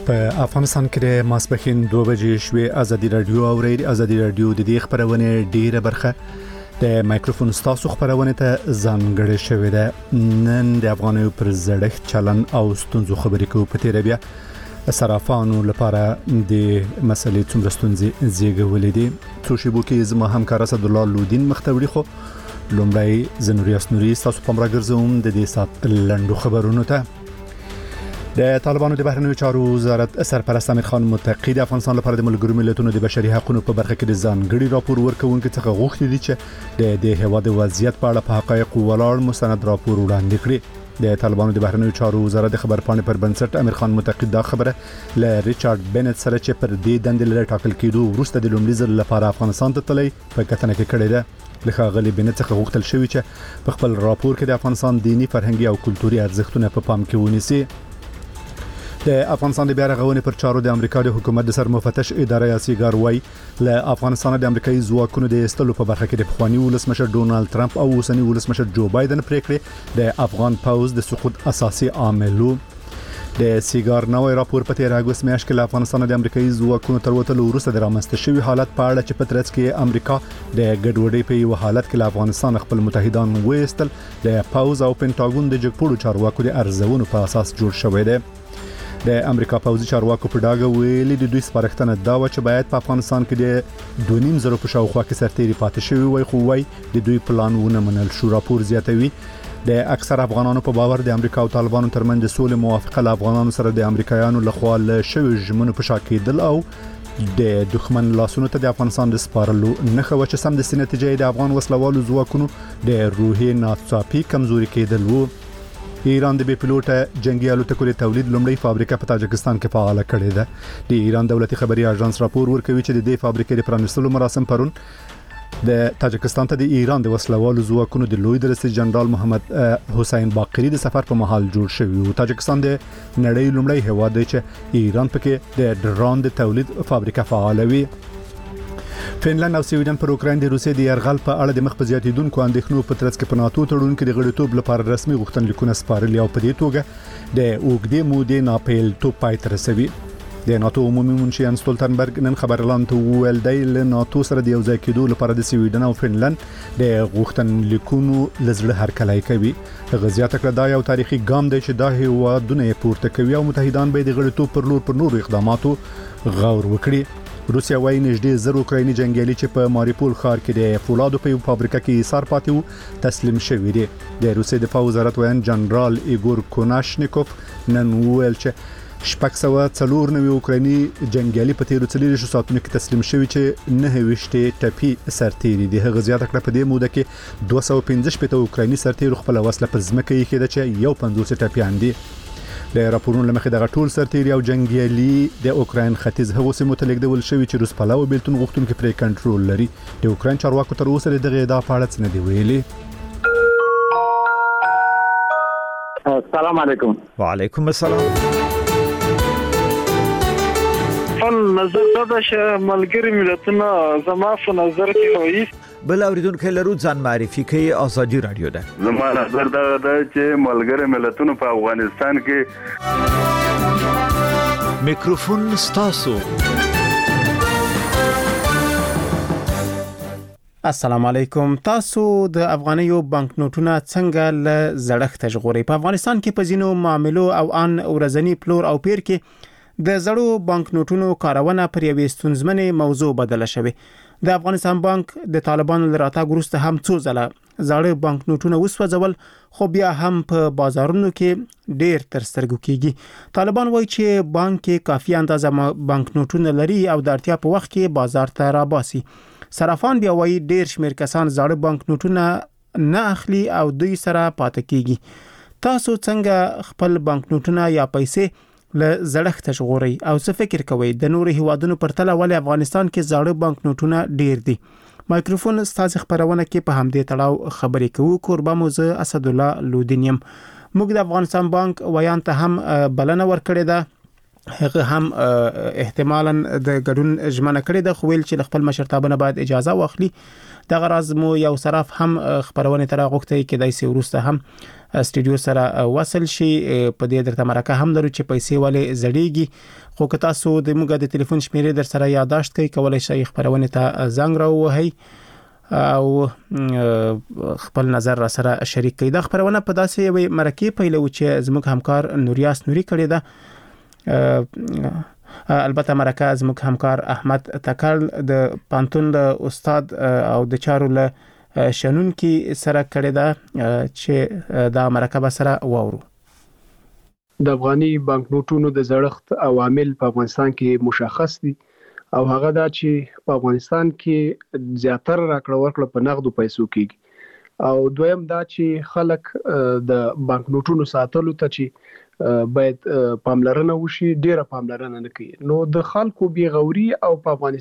په افغانستان کې د ماسپښین 2 بجې شوې ازادي رادیو اوري ازادي رادیو د دې خبرونه ډیره برخه د مایکروفون ستاسو خبرونه ته ځانګړې شوې ده. نن د افغانانو پر زړښت چلن او ستونزو خبرې کوو په تیر بیا صرافانو لپاره د مسلې څومره ستونزې زیږولې دي. څو شیبو کې زما همکار اسد الله لودین مختوری خو لومړی زنوري اسنوري تاسو په مرګرزوم د دې سات لندو خبرونو ته. د طالبانو د بهرنیو چارو وزارت سرپرست امیر خان متقی د افغانستان لپاره د ملګرو ملتونو د بشري حقوقو په برخه کې د ځانګړي راپور ورکوونکي څخه غوښتي دي چې د هیواد وضعیت په اړه په حقایق ولاړ مستند راپور وړاندې کړي. د طالبانو د بهرنیو چارو وزارت د خبرپاڼې پر بنسټ امیر خان متقی دا خبره ل ریچارډ بنت سره چې پر دې دندې لپاره ټاکل کېدو وروسته د لومړي ځل لپاره افغانستان ته تللی په کتنه کې کړې ده. لکه غلي بنت څخه غوښتل شوی چې په خپل راپور کې د افغانستان دینی فرهنګي او کلتوري ارزښتونه په پام کې ونیسي. د افغانستان د بیا رغونې پر چارو د امریکا د حکومت د سرمفتش اداره سیګار وای له افغانستان د امریکایي ځواکونو د استلو په برخه کې د پخوانی ولسمشر ډونالد ټرمپ او اوسنی ولسمشر جو بایدن پریکړې د افغان پوز د سقوط اساسي عاملو. د سیګار نوې راپور په 13 اگست میاشت کې له افغانستان د امریکایي ځواکونو تر وټلو وروسته د رامنځته شوی حالت په اړه چې په ترڅ کې امریکا د ګډوډۍ په یو حالت کې له افغانستان خپل متحدان وېستل د پوز او پینټاګون د جګپوړو چارواکو د ارزونو په اساس جوړ شوی دی. د امریکا پوځي چارواکو په ډاګه ویلي د دوی سپارښتنه دا و چې باید په افغانستان کې د 2.5 زره په شاوخوا کې سرتېري پاتې شوی وي خو وای د دوی پلان ونه منل شو. راپور زیاتوي د اکثر افغانانو په باور د امریکا او طالبانو ترمنځ د سولې موافقه له افغانانو سره د امریکایانو لخوا له شوی ژمنو په شا کېدل او د دښمن لاسونو ته د افغانستان د سپارلو نخښه و چې سم د نتیجې د افغان وسلوالو ځواکونو د روحي ناڅاپي کمزوري کېدل وو. ایران د بي پيلوټه جنگي الوتکو د تولید لومړی فابریکه په تاجکستان کې فعال کړې ده. د ایران دولتي خبري اژانس راپور ورکوي چې د دې فابریکې د پرانیستلو مراسم پرون د تاجکستان ته د ایران د وسلوالو ځواکونو د لوی درستي جنرال محمد حسین باقری د سفر په محل جوړ شوی او تاجکستان د نړۍ لومړی هیواد دی چې ایران پکې د ډرون د تولید فابریکه فعالوي. فنلند او سویډن پر اوکراین د روسیې د يرغل په اړه د مخ په زیاتیدونکو اندېښنو په ترڅ کې په ناتو تړون کې د غړیتوب لپاره رسمي غوښتنلیکونه سپارلي او په دې توګه د اوګدې مودې ناپیلتوب پای ته رسوي. د ناتو عمومي منشي ان ستولتنبرګ نن خبرلاند ته ویل دی له ناتو سره د یو ځای کېدو لپاره د سویډن او فنلند د غوښتنلیکونو لزړه هرکلی کوي. غزيات کړه دا یو تاریخي ګام دی چې دا هیوادونه پورته کوي او متحدان به د غړیتوب پر لور پر نورو اقداماتو غور وکړي. روسیا وايي نږدې 1000 اوکرایني جنگیالي چې په ماریپول ښار کې د فولادو په فابریکه کې ایثار پاتې وو تسلیم شوي دي. د روسیې دفاع وزارت وایي جنرال ایګور کوناشنیکوف نن ویل چې 694 اوکرایني جنگیالي په 13 ساعتونو کې تسلیم شوي چې 29 ټپي سرتېري دي. هغه زیاته کړه په دې موده کې 215 اوکرایني سرتېرو خپل وسله پر ځمکه یې کېده چې 150 ټپيان دي. د راپورونو لمخې دغه ټول سرتېري او جنگیالي د اوکراین ختیځ هغو سیمو ته لیږدول شوي چې روس پلاو بیلتون غوښتونکي پرې کنټرول لري. د اوکراین چارواکو تر اوسه دغه ادعا په اړه څه نه دی ویلي. السلام علیکم. وعلیکم السلام. نظر دا چې ملګری ملتونه زما په نظر کې وایي بل اوریدونکو لرو ځان معرفي کوي ازادي رادیو ده. زما نظر دا چې ملګری ملتونه په افغانستان کې میکروفون ستاسو. السلام علیکم. تاسو د افغانیو بانک نوټونه څنګه ل زړښت ژغوري؟ په افغانستان کې په ځینو معاملو او ان ورځنی پلور او پیر کې د زړو بانک نوټونو کارونه پر یوې ستونزمنې موضوع بدله شوه. د افغانستان بانک د طالبانو لراتګ وروسته هم څو ځله زړو بانک نوټونه وسوځول خو بیا هم په بازارونو کې ډیر تر سترګو کېږي. طالبان وایي چې بانک کې کافي اندازه بانک نوټونه لري او د اړتیا په وخت کې بازار ته راباسي. صرافان بیا وایي ډیر شمیر کسان زړو بانک نوټونه نه اخلي او دوی سره پاتې کېږي. تاسو څنګه خپل بانک نوټونه یا پیسې ل زړښت ژغوري او څه فکر کوي د نورو هیوادونو پر تله ولې افغانستان کې زړو بانک نوټونه ډیر دي؟ مایکروفون ستاسو خبرونه کې په همدې تړاو خبرې کوو. قربا موزه اسد الله لودینیم. موږ د افغانستان بانک ویان ته هم بلنه ورکړې ده. هغه هم احتمالاً د ګډون ژمنه کړې ده خو ویل چې خپل مشرتابه نه باید اجازه واخلي. دغه راز مو یو صراف هم خبرونه تر غوښتي کې دای سي ورسته هم استودیو سره وصل شي. په دې درته مرکه هم درو چې پیسې ولې زړیږي، خو که تاسو د موږ د ټلیفون شمیرې در سره یاداشت کړئ کولای شئ خبرونه ته زنګ راووهئ او خپل نظر را سره شریک کړئ. دا خبرونه په داسې یوې مرکه پیلو چې زموږ همکار نوریاس نوري کړی ده. البته مرکه زموږ همکار احمد تکل د پانتون د استاد او د چارو له شنون کې سره کړی ده چې دا مرکه به سره واورو. د افغاني بانک نوټونو د زړښت عوامل په افغانستان کې مشخص دي او هغه دا چې په افغانستان کې زیاتره راکړه ورکړه په نغدو پیسو کېږي او دویم دا چې خلک د بانک نوټونو ساتلو ته چې باید پاملرنه وشي ډیره پاملرنه نه کوي، نو د خلکو بې غوري او په افغانستان